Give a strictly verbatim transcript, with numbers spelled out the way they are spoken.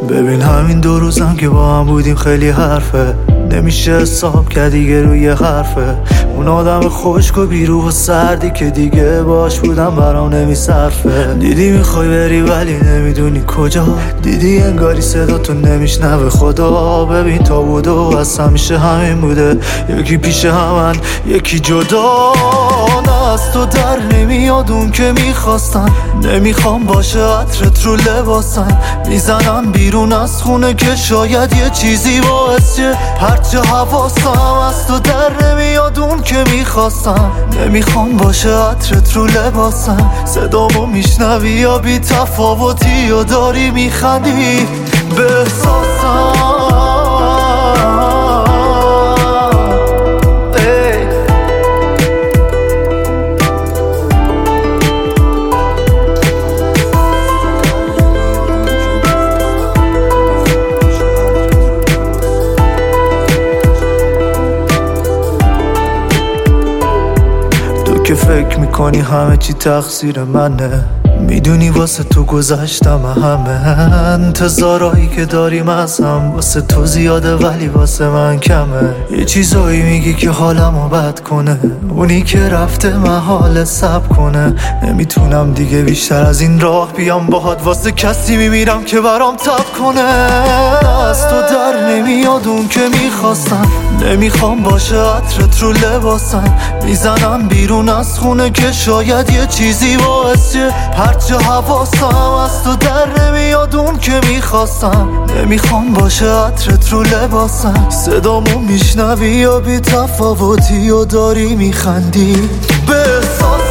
ببین همین دو روزم که با هم بودیم خیلی حرفه، نمیشه حساب که دیگه روی حرفه. اون آدم خشک و بیروح و سردی که دیگه باش بودم برام نمیصرفه. دیدی میخوای بری ولی نمیدونی کجا، دیدی انگاری صدا تو نمیشنوه خدا. ببین تا بود و از همیشه همین بوده، یکی پیش همن یکی جدا. نه از تو در نمیاد اون که میخواستن، نمیخوام باشه عطرت رو لباسن. میزنن بیرون از خونه که شاید یه چیزی باعث شه هرچه حواسم. از تو در نمیاد اون که میخواستم، نمیخوام باشه عطرت رو لباسم. صدامو میشنوی یا بی تفاوتی یا داری میخندی به احساسم. که فکر میکنی همه چی تقصیر منه، میدونی واسه تو گذشتم همه. انتظارایی که داریم از هم واسه تو زیاده ولی واسه من کمه. یه چیزایی میگی که حالمو بد کنه، اونی که رفته محال سب کنه. نمیتونم دیگه بیشتر از این راه بیام باهات، واسه کسی میمیرم که برام تب کنه. از تو در نمیاد اون که میخواستم، نمیخوام باشه عطرت رو لباسم. میزنم بیرون از خونه که شاید یه چیزی باعث شه هرچه حواسم. از تو در نمیاد اون که میخواستم، نمیخوام باشه عطرت رو لباسم. صدامو میشنوی یا بی تفاوتی یا داری میخندی به احساس